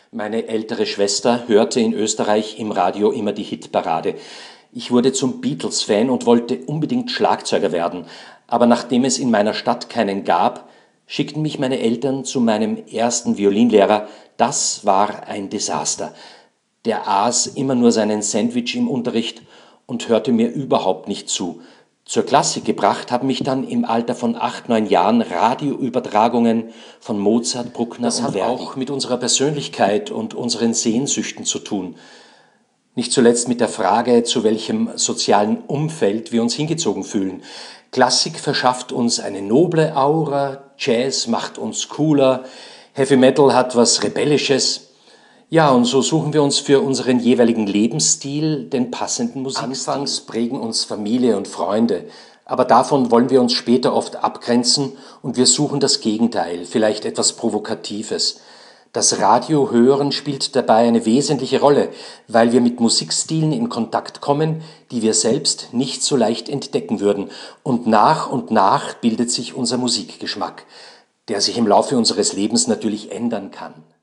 Meine ältere Schwester hörte in Österreich im Radio immer die Hitparade. Ich wurde zum Beatles-Fan und wollte unbedingt Schlagzeuger werden, aber nachdem es in meiner Stadt keinen gab, schickten mich meine Eltern zu meinem ersten Violinlehrer. Das war ein Desaster. Der aß immer nur seinen Sandwich im Unterricht und hörte mir überhaupt nicht zu. Zur Klassik gebracht haben mich dann im Alter von 8, 9 Jahren Radioübertragungen von Mozart, Bruckner und Verdi. Das hat auch mit unserer Persönlichkeit und unseren Sehnsüchten zu tun. Nicht zuletzt mit der Frage, zu welchem sozialen Umfeld wir uns hingezogen fühlen. Klassik verschafft uns eine noble Aura, Jazz macht uns cooler, Heavy Metal hat was Rebellisches. Ja, und so suchen wir uns für unseren jeweiligen Lebensstil den passenden Musikstil. Anfangs prägen uns Familie und Freunde, aber davon wollen wir uns später oft abgrenzen und wir suchen das Gegenteil, vielleicht etwas Provokatives. Das Radiohören spielt dabei eine wesentliche Rolle, weil wir mit Musikstilen in Kontakt kommen, die wir selbst nicht so leicht entdecken würden. Und nach bildet sich unser Musikgeschmack, der sich im Laufe unseres Lebens natürlich ändern kann.